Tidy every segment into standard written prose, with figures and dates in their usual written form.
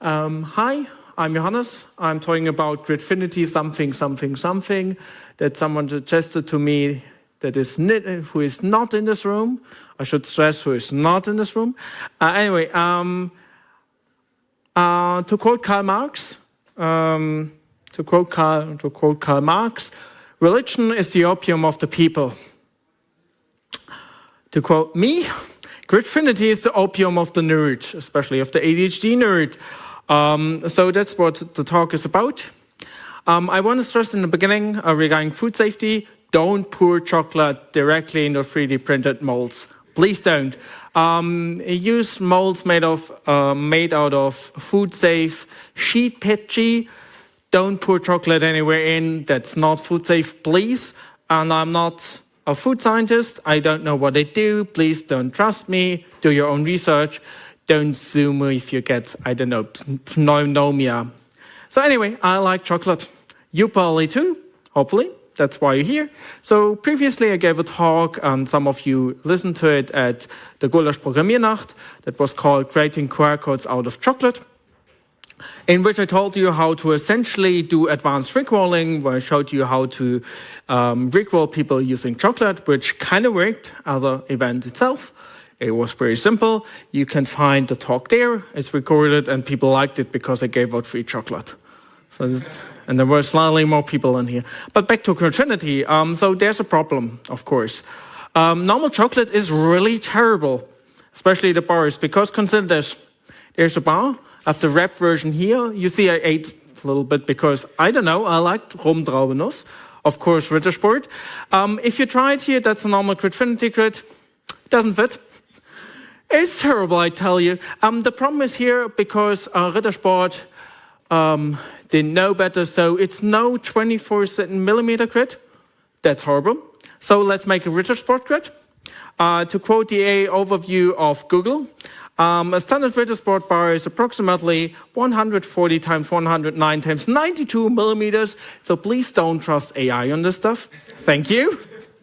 Hi, I'm Johannes. I'm talking about Gridfinity something that someone suggested to me who is not in this room. I should stress who is not in this room. To quote Karl Marx, religion is the opium of the people. To quote me, Gridfinity is the opium of the nerd, especially of the ADHD nerd. So that's what the talk is about. I want to stress in the beginning regarding food safety, don't pour chocolate directly into 3D printed molds. Please don't. Use molds made out of food safe sheet PETG. Don't pour chocolate anywhere in that's not food safe, please. And I'm not a food scientist. I don't know what they do. Please don't trust me. Do your own research. Don't sue me if you get, pneumonia. So anyway, I like chocolate. You probably too, hopefully. That's why you're here. So previously I gave a talk, and some of you listened to it at the Gulasch Programmiernacht that was called Creating QR Codes Out of Chocolate, in which I told you how to essentially do advanced rickrolling, where I showed you how to rickroll people using chocolate, which kind of worked as an event itself. It was very simple. You can find the talk there. It's recorded, and people liked it because I gave out free chocolate. And there were slightly more people in here. But back to Gridfinity. So there's a problem, of course. Normal chocolate is really terrible, especially the bars, because consider this. There's a bar. I have the wrapped version here. You see I ate a little bit because, I don't know, I liked Rumtraubennuss. Of course, Rittersport. If you try it here, that's a normal Gridfinity grid. It doesn't fit. It's terrible, I tell you. The problem is here because Rittersport didn't know better, so it's no 24-millimeter grid. That's horrible. So let's make a Rittersport grid. To quote the overview of Google, a standard Rittersport bar is approximately 140 times 109 times 92 millimeters. So please don't trust AI on this stuff. Thank you.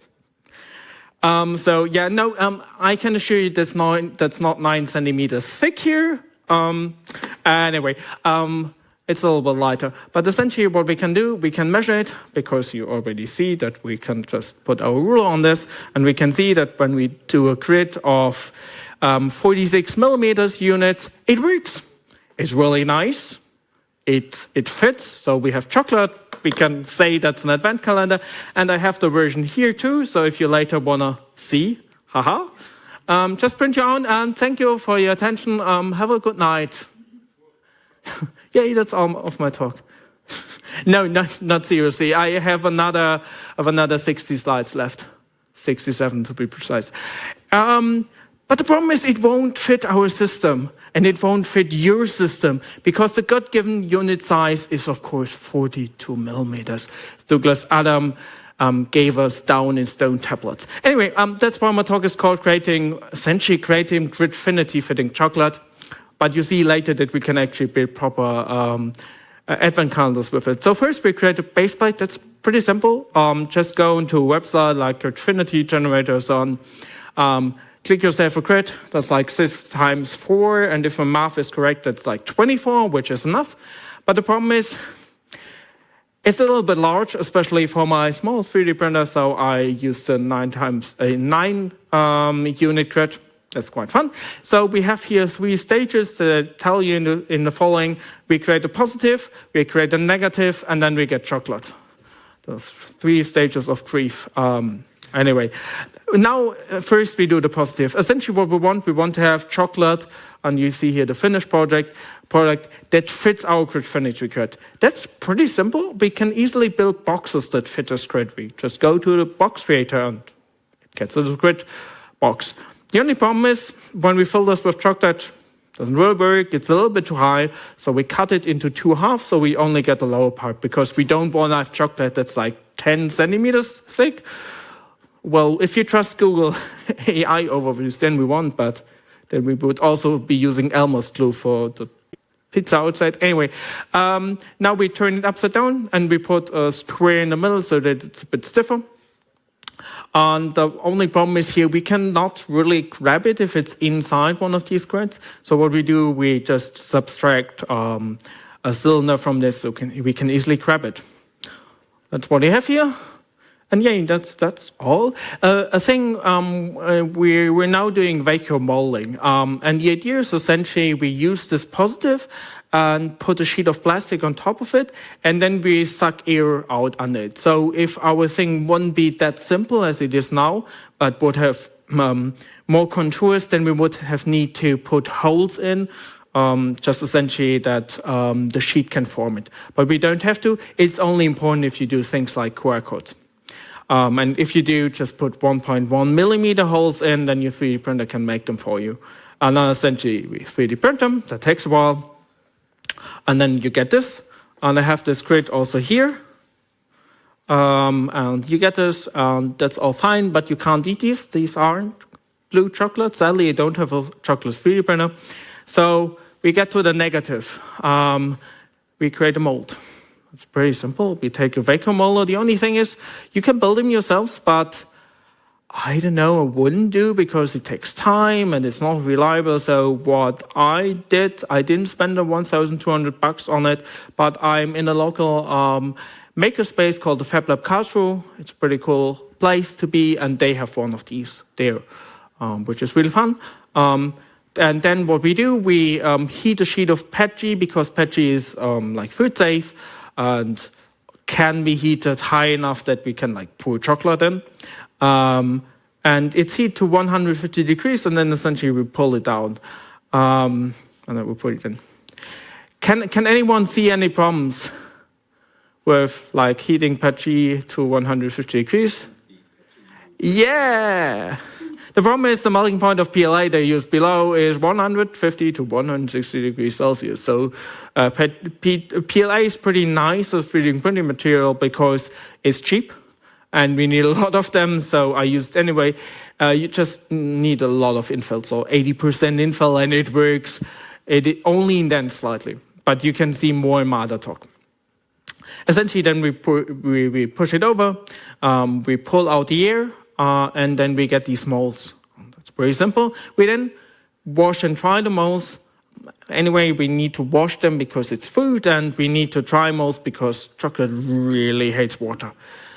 I can assure you that's not 9 centimeters thick here. Anyway, it's a little bit lighter. But essentially what we can do, we can measure it, because you already see that we can just put our ruler on this, and we can see that when we do a grid of 46 millimeters units, it works. It's really nice. It fits, so we have chocolate. We can say that's an advent calendar. And I have the version here too, so if you later want to see, just print your own, and thank you for your attention. Have a good night. Yeah, that's all of my talk. No, not seriously. I have another 60 slides left. 67 to be precise. But the problem is it won't fit our system, and it won't fit your system, because the God-given unit size is, of course, 42 millimeters. Douglas Adam gave us down in stone tablets. Anyway, that's why my talk is called essentially creating Gridfinity fitting chocolate. But you see later that we can actually build proper advent calendars with it. So first we create a base plate. That's pretty simple. Just go into a website like Gridfinity generators on. Click yourself a grid. That's like 6 times 4. And if my math is correct, that's like 24, which is enough. But the problem is, it's a little bit large, especially for my small 3D printer. So I used a 9 unit grid. That's quite fun. So we have here 3 stages that tell you in the following. We create a positive, we create a negative, and then we get chocolate. Those 3 stages of grief. Anyway, now first we do the positive. Essentially what we want to have chocolate, and you see here the finished product that fits our Gridfinity grid. That's pretty simple. We can easily build boxes that fit this grid. We just go to the box creator and it gets a grid box. The only problem is when we fill this with chocolate, it doesn't really work, it's a little bit too high, so we cut it into 2 halves, so we only get the lower part, because we don't want to have chocolate that's like 10 centimeters thick. Well, if you trust Google AI overviews, then we won't, but then we would also be using Elmer's glue for the pizza outside. Anyway, now we turn it upside down, and we put a square in the middle so that it's a bit stiffer. And the only problem is here, we cannot really grab it if it's inside one of these grids. So what we do, we just subtract a cylinder from this so we can easily grab it. That's what we have here. And yeah, that's all. A thing, we're now doing vacuum molding. And the idea is essentially we use this positive and put a sheet of plastic on top of it, and then we suck air out under it. So if our thing wouldn't be that simple as it is now, but would have more contours, then we would have need to put holes in, just essentially that the sheet can form it. But we don't have to. It's only important if you do things like QR codes. And if you do, just put 1.1 millimeter holes in, then your 3D printer can make them for you. And then essentially we 3D print them. That takes a while. And then you get this. And I have this grid also here. And you get this. That's all fine, but you can't eat these. These aren't blue chocolate. Sadly, I don't have a chocolate 3D printer. So we get to the negative. We create a mold. It's pretty simple. We take a vacuum molder. The only thing is you can build them yourselves, but I don't know, I wouldn't do because it takes time and it's not reliable. So what I did, I didn't spend the $1,200 on it, but I'm in a local makerspace called the Fab Lab Karlsruhe. It's a pretty cool place to be, and they have one of these there, which is really fun. And then what we do, we heat a sheet of PETG because PETG is like food safe and can be heated high enough that we can like pour chocolate in. And it's heated to 150 degrees, and then essentially we pull it down, and then we put it in. Can anyone see any problems with like heating PETG to 150 degrees? Yeah. The problem is the melting point of PLA they use below is 150 to 160 degrees Celsius. So PLA is pretty nice as 3D printing material because it's cheap. And we need a lot of them, so I used anyway. You just need a lot of infill, so 80% infill, and it works. It only indents slightly, but you can see more in my other talk. Essentially, then we push it over, we pull out the air, and then we get these molds. That's pretty simple. We then wash and dry the molds. Anyway, we need to wash them because it's food, and we need to dry molds because chocolate really hates water.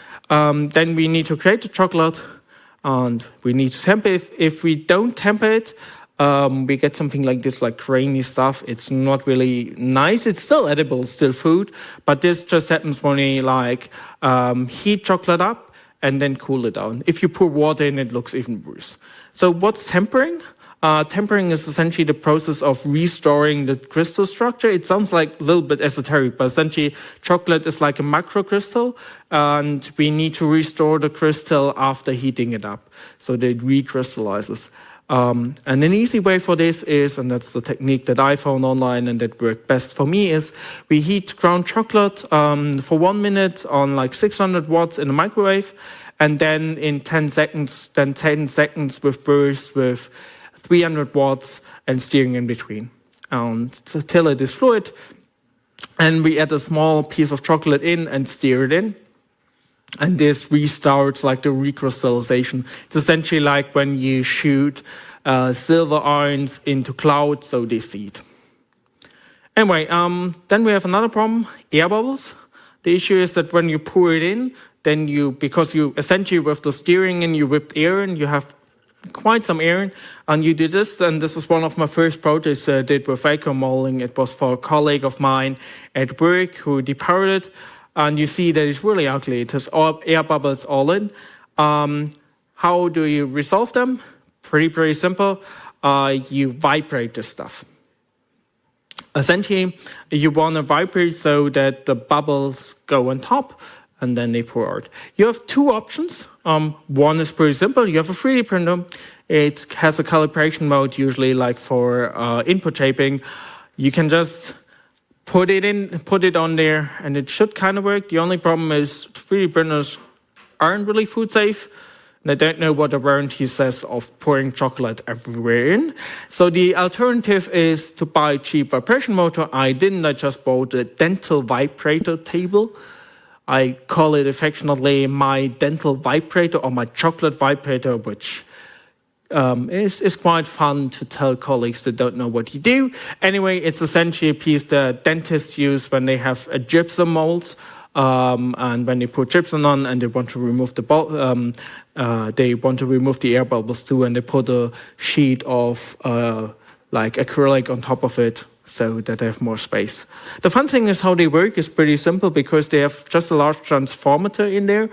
Then we need to create the chocolate, and we need to temper it. If we don't temper it, we get something like this, like grainy stuff. It's not really nice. It's still edible, still food, but this just happens when we like heat chocolate up and then cool it down. If you pour water in, it looks even worse. So what's tempering? Tempering is essentially the process of restoring the crystal structure. It sounds like a little bit esoteric, but essentially chocolate is like a macrocrystal, and we need to restore the crystal after heating it up so that it recrystallizes. And an easy way for this is, and that's the technique that I found online and that worked best for me, is we heat ground chocolate for 1 minute on like 600 watts in the microwave, and then in 10 seconds with bursts with 300 watts and steering in between till it is fluid. And we add a small piece of chocolate in and steer it in. And this restarts like the recrystallization. It's essentially like when you shoot silver ions into clouds, so they seed. Anyway, then we have another problem, air bubbles. The issue is that when you pour it in, then because you essentially with the steering in, you whipped air in, you have quite some air, and you did this, and this is one of my first projects I did with vacuum molding. It was for a colleague of mine at work who depowered it, and you see that it's really ugly. It has all air bubbles all in. How do you resolve them? Pretty simple. You vibrate this stuff. Essentially, you want to vibrate so that the bubbles go on top, and then they pour out. You have two options. One is pretty simple. You have a 3D printer. It has a calibration mode, usually like for input shaping. You can just put it on there, and it should kind of work. The only problem is 3D printers aren't really food safe. And I don't know what the warranty says of pouring chocolate everywhere in. So the alternative is to buy a cheap vibration motor. I didn't. I just bought a dental vibrator table. I call it affectionately my dental vibrator or my chocolate vibrator, which is quite fun to tell colleagues that don't know what you do. Anyway, it's essentially a piece that dentists use when they have a gypsum molds, and when they put gypsum on and they want to remove the air bubbles too, and they put a sheet of like acrylic on top of it so that they have more space. The fun thing is how they work is pretty simple because they have just a large transformer in there.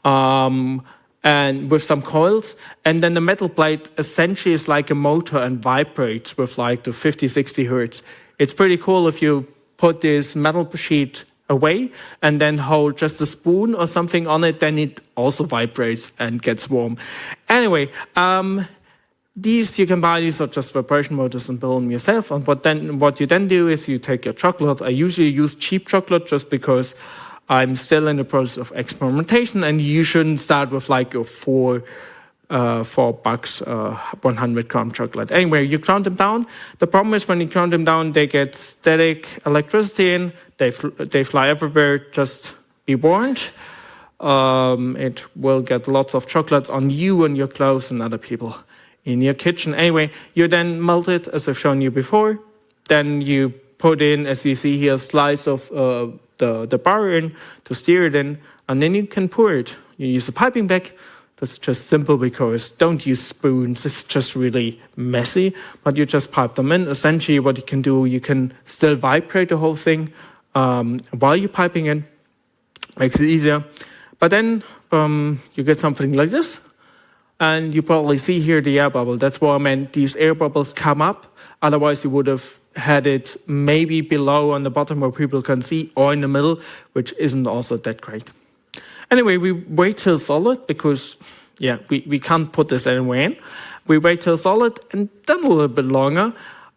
And with some coils, and then the metal plate essentially is like a motor and vibrates with like the 50, 60 hertz. It's pretty cool if you put this metal sheet away and then hold just a spoon or something on it, then it also vibrates and gets warm. Anyway, these you can buy, these are just vibration motors and build them yourself. And what you then do is you take your chocolate. I usually use cheap chocolate just because I'm still in the process of experimentation, and you shouldn't start with like a $4 100-gram chocolate. Anyway, you ground them down. The problem is when you ground them down, they get static electricity in. They fly everywhere. Just be warned. It will get lots of chocolates on you and your clothes and other people in your kitchen. Anyway, you then melt it as I've shown you before. Then you put in, as you see here, a slice of the bar in to steer it in, and then you can pour it. You use a piping bag. That's just simple because don't use spoons. It's just really messy, but you just pipe them in. Essentially what you can do, you can still vibrate the whole thing while you're piping in. Makes it easier. But then you get something like this, and you probably see here the air bubble. That's what I meant. These air bubbles come up. Otherwise you would have had it maybe below on the bottom where people can see, or in the middle, which isn't also that great. Anyway, we wait till solid because, we can't put this anywhere in. We wait till solid and then a little bit longer.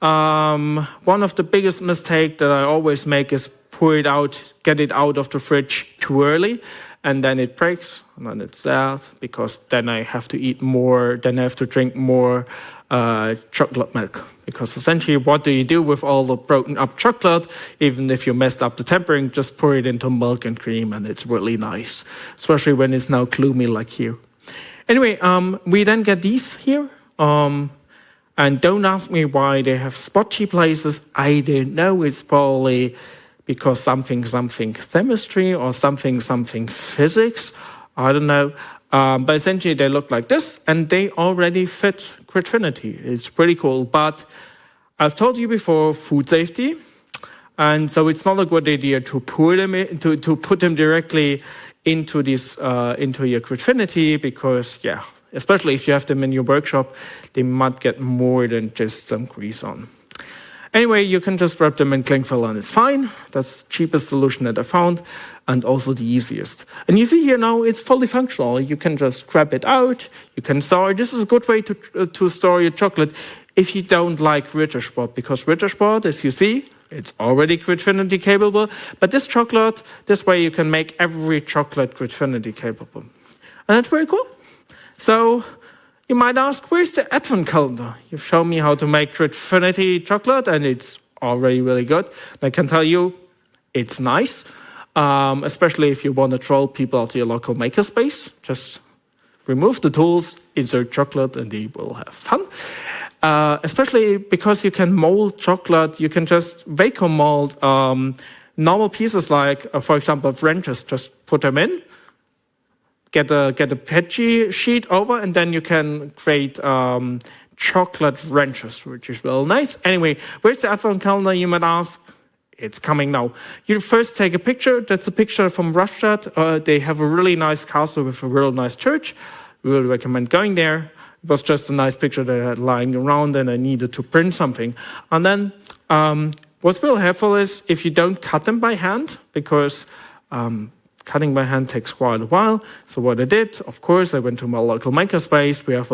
One of the biggest mistakes that I always make is pour it out, get it out of the fridge too early, and then it breaks, and then it's sad because then I have to eat more, then I have to drink more chocolate milk. Because essentially, what do you do with all the broken up chocolate? Even if you messed up the tempering, just pour it into milk and cream, and it's really nice. Especially when it's now gloomy like here. Anyway, we then get these here. And don't ask me why they have spotty places. I don't know. It's probably because something chemistry or something physics. I don't know. But essentially, they look like this, and they already fit Gridfinity. It's pretty cool. But I've told you before, food safety, and so it's not a good idea to pour them to put them directly into this into your Gridfinity because, especially if you have them in your workshop, they might get more than just some grease on. Anyway, you can just wrap them in cling film and it's fine. That's the cheapest solution that I found and also the easiest. And you see here now it's fully functional. You can just grab it out. You can store it. This is a good way to store your chocolate if you don't like Rittersport, because Rittersport, as you see, it's already Gridfinity capable. But this chocolate, this way you can make every chocolate Gridfinity capable. And that's very cool. So you might ask, where's the advent calendar? You've shown me how to make Gridfinity chocolate, and it's already really good. And I can tell you, it's nice, especially if you want to troll people out to your local makerspace. Just remove the tools, insert chocolate, and they will have fun. Especially because you can mold chocolate, you can just vacuum mold normal pieces like, for example, wrenches. Just put them in. Get a Petri sheet over, and then you can create chocolate wrenches, which is really nice. Anyway, where's the advent calendar, you might ask? It's coming now. You first take a picture. That's a picture from Rastatt. They have a really nice castle with a real nice church. We really recommend going there. It was just a nice picture that I had lying around, and I needed to print something. And then what's really helpful is if you don't cut them by hand, because cutting by hand takes quite a while. So what I did, of course, I went to my local makerspace. We have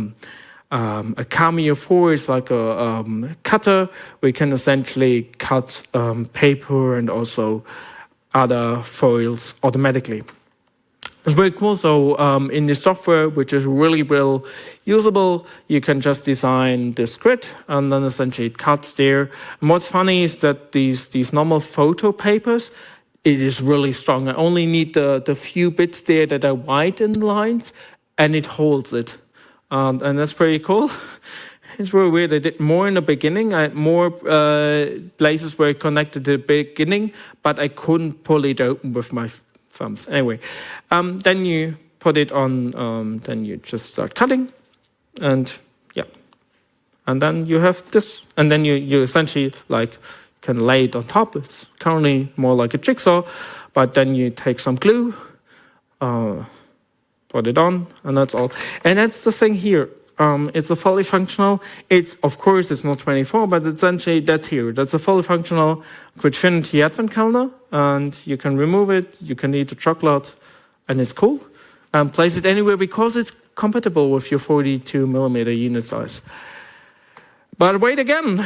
a Cameo 4. It's like a cutter. We can essentially cut paper and also other foils automatically. It's very cool. So in the software, which is really well usable, you can just design this grid, and then essentially it cuts there. And what's funny is that these normal photo papers, it is really strong. I only need the few bits there that are white in the lines, and it holds it. And that's pretty cool. It's really weird. I did more in the beginning. I had more places where it connected to the beginning, but I couldn't pull it open with my thumbs. Anyway, then you put it on, then you just start cutting, and yeah. And then you have this, and then you essentially like can lay it on top. It's currently more like a jigsaw, but then you take some glue, put it on, and that's all. And that's the thing here. It's a fully functional. It's, of course, it's not 24, but essentially that's here. That's a fully functional Gridfinity advent calendar, and you can remove it. You can eat the chocolate, and it's cool. Place it anywhere because it's compatible with your 42 millimeter unit size. But wait again.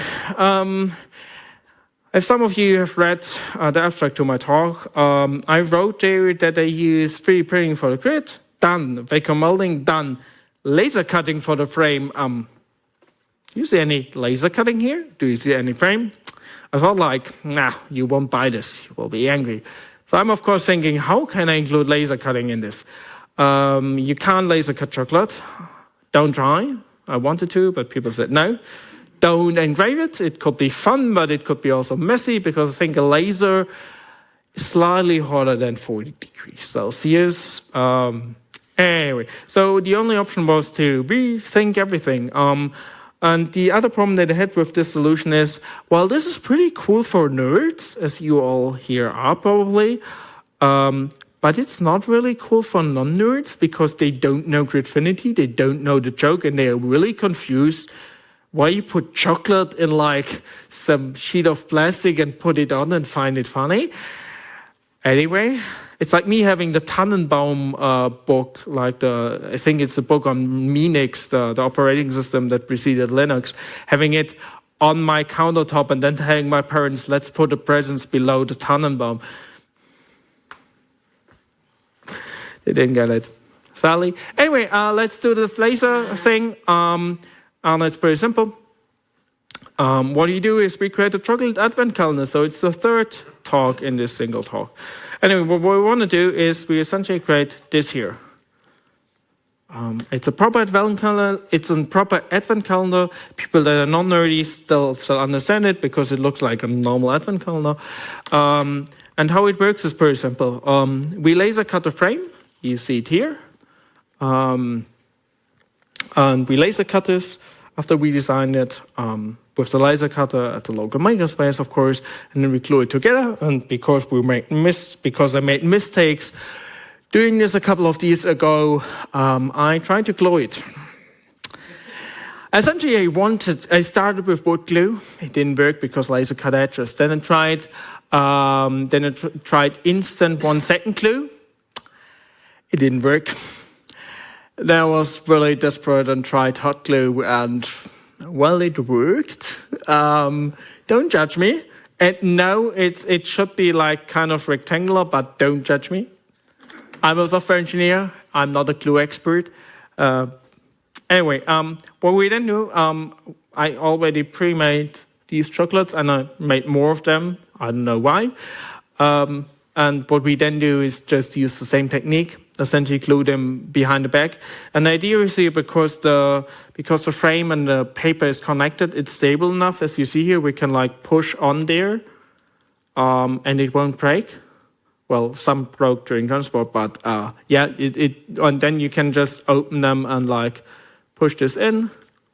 If some of you have read the abstract to my talk, I wrote there that I use 3D printing for the grid, done. Vacuum molding, done. Laser cutting for the frame. Do you see any laser cutting here? Do you see any frame? I thought like, nah, you won't buy this. You will be angry. So I'm of course thinking, how can I include laser cutting in this? You can't laser cut chocolate. Don't try. I wanted to, but people said no. Don't engrave it. It could be fun, but it could be also messy because I think a laser is slightly hotter than 40 degrees Celsius. Anyway, so the only option was to rethink everything. And the other problem that I had with this solution is, well, this is pretty cool for nerds, as you all here are probably, but it's not really cool for non-nerds because they don't know Gridfinity, they don't know the joke, and they are really confused why you put chocolate in like some sheet of plastic and put it on and find it funny. Anyway, it's like me having the Tannenbaum book, like I think it's the book on Minix, the operating system that preceded Linux, having it on my countertop and then telling my parents, let's put the presents below the Tannenbaum. They didn't get it. Sadly. Anyway, let's do this laser thing. And it's pretty simple. What you do is we create a chocolate advent calendar. So it's the third talk in this single talk. Anyway, what we want to do is we essentially create this here. It's a proper advent calendar. It's a proper advent calendar. People that are non-nerdy still understand it because it looks like a normal advent calendar. And how it works is pretty simple. We laser cut the frame. You see it here. And we laser cut this after we designed it with the laser cutter at the local makerspace, of course, and then we glue it together. And because I made mistakes doing this a couple of days ago, I tried to glue it. Essentially, I started with wood glue. It didn't work because laser cut edges. Then I tried instant 1 second glue. It didn't work. Then I was really desperate and tried hot glue, and well, it worked. Don't judge me. And no, it should be like kind of rectangular, but don't judge me. I'm a software engineer. I'm not a glue expert. Anyway, what we then do, I already pre-made these chocolates, and I made more of them. I don't know why. And what we then do is just use the same technique, essentially glue them behind the back. And the idea is here, because the frame and the paper is connected, it's stable enough. As you see here, we can like push on there, and it won't break. Well, some broke during transport, but yeah, and then you can just open them and like push this in.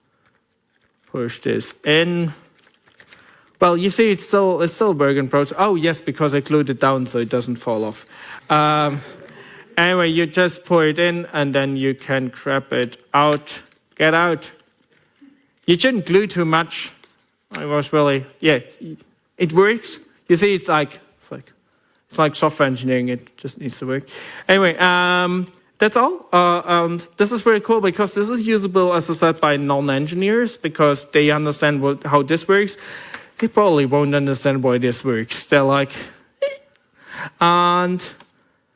Well, you see, it's still a work in progress. Oh yes, because I glued it down so it doesn't fall off. Anyway, you just pour it in and then you can grab it out. Get out. You shouldn't glue too much. I was really, yeah, it works. You see, it's like software engineering. It just needs to work. Anyway, that's all. This is very cool because this is usable, as I said, by non-engineers because they understand how this works. They probably won't understand why this works. They're like, and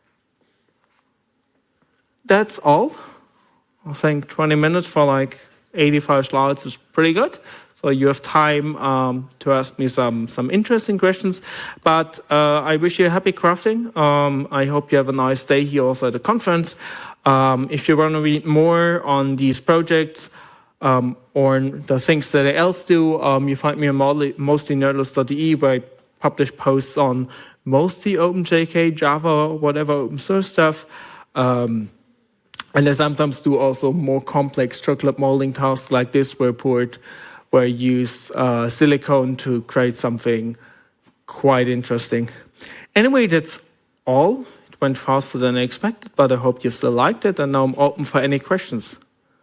that's all. I think 20 minutes for like 85 slides is pretty good. So you have time to ask me some interesting questions. But I wish you happy crafting. I hope you have a nice day here also at the conference. If you want to read more on these projects or the things that I else do, you find me on mostly.nerdless.de, where I publish posts on mostly OpenJK, Java, whatever open source stuff. And I sometimes do also more complex chocolate molding tasks like this, where I use silicone to create something quite interesting. Anyway, that's all. It went faster than I expected, but I hope you still liked it, and now I'm open for any questions.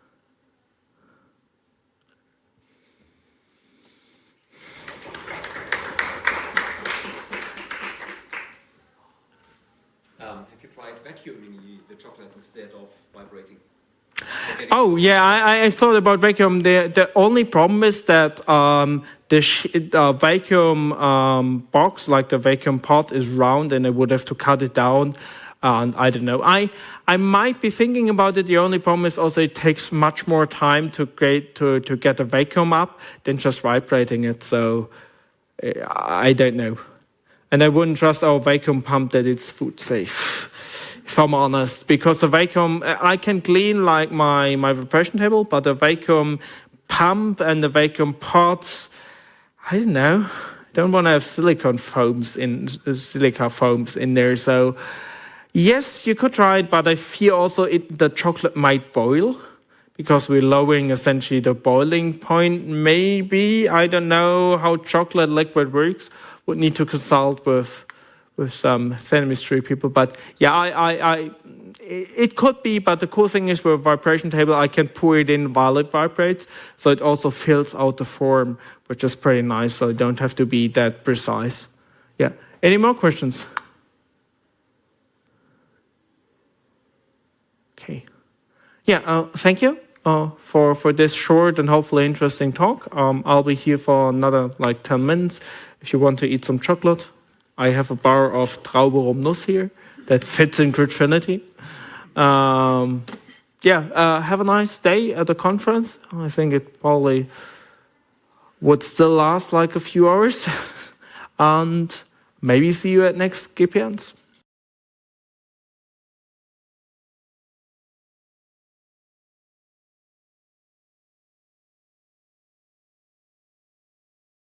Have you tried vacuuming the chocolate instead of vibrating? Oh, yeah, I thought about vacuum. The only problem is that the vacuum box, like the vacuum pot, is round, and I would have to cut it down. And I don't know. I might be thinking about it. The only problem is also it takes much more time to get a vacuum up than just vibrating it. So I don't know. And I wouldn't trust our vacuum pump that it's food safe, if I'm honest, because the vacuum, I can clean like my vibration table, but the vacuum pump and the vacuum pots, I don't know. I don't want to have silica foams in there. So yes, you could try it, but I fear also the chocolate might boil because we're lowering essentially the boiling point. Maybe, I don't know how chocolate liquid works. Would need to consult with some chemistry people, but yeah, it could be. But the cool thing is with a vibration table, I can pour it in while it vibrates, so it also fills out the form, which is pretty nice. So I don't have to be that precise. Yeah. Any more questions? Okay. Yeah. Thank you for this short and hopefully interesting talk. I'll be here for another 10 minutes. If you want to eat some chocolate, I have a bar of Traube Rum Nuss here that fits in Gridfinity. Have a nice day at the conference. I think it probably would still last like a few hours. And maybe see you at next GPNs.